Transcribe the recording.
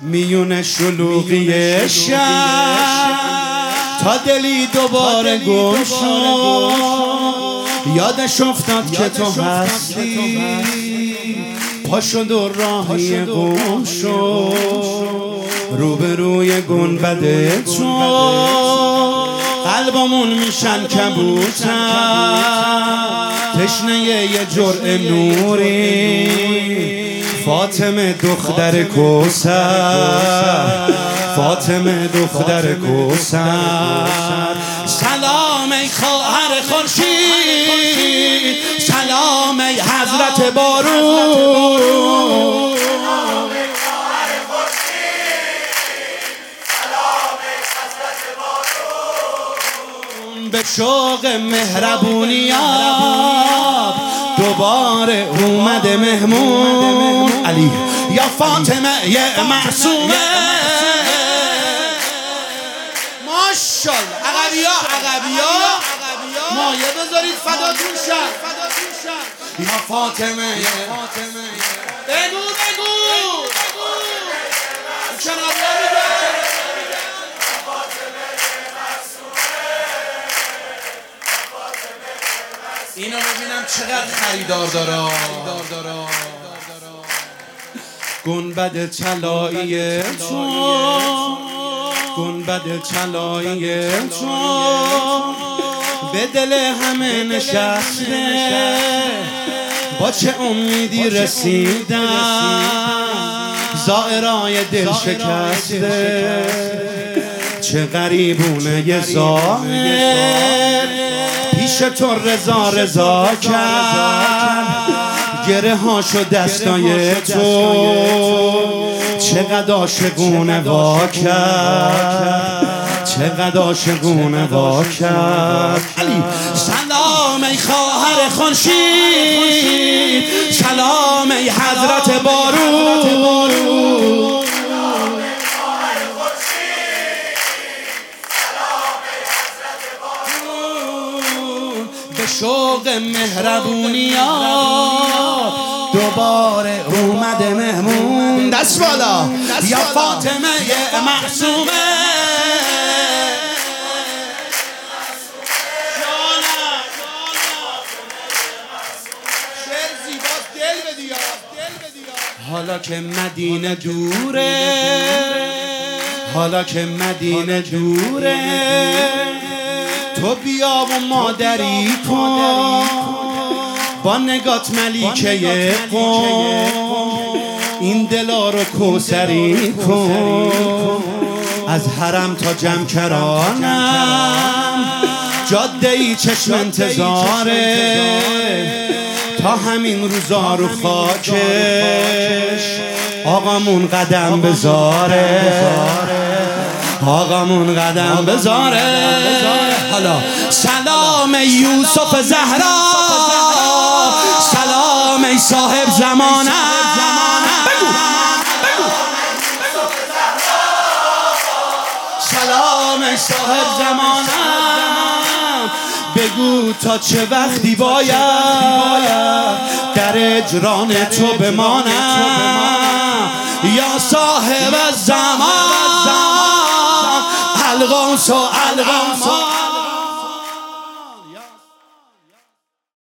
میون شلوغی شب تا دلی دوباره گم شد، یادش افتاد که تو هستی، پا شد و راهی گم شد. روبروی گنبد تو قلبمون میشن کبوتر، تشنه یه جرعه نوری. فاطمه دختر کوثر، فاطمه دختر کوثر. سلام ای خواهر خورشید، سلام ای حضرت بارون. به شوق مهربونیات دوباره اومده مهمون. علی یا فاطمه یه معصومه. ماشالله عقبیا مایه بذارید فداتون شد. یا فاطمه بگو اینو ببینم چقدر خریدار داره. گنبد طلایی تو، گنبد طلایی تو به دل همه نشسته، با چه امیدی رسیدم زائرای دل شکسته. چه غریبونه یه ظاهر پیش تو رضا کرد، گره هاشو دستای تو چقدر عاشقونه وا کرد، چقدر عاشقونه وا کرد. علی سلام ای خواهر خورشید، سلام ای حضرت بارون. به شوق مهربونیات دوباره اومده مهمون. دست بالا یا فاطمه یه معصومه. شعر زیباست، دل بدیا. حالا که مدینه دوره، حالا که مدینه دوره، تو بیا و مادری کن با نگات ملیکه قوم، این دلا رو کوثری کن. از حرم تا جمکرانم جاده ای چشم انتظاره، تا همین روزا رو خاکش آقامون قدم بذاره، آقامون قدم بذاره. حالا سلام یوسف زهرا، سلام ای صاحب زمانه. سلام ای صاحب زمانه، بگو تا چه وقتی باید در اجران تو بمانم. یا صاحب زمان الغوث و الغوث.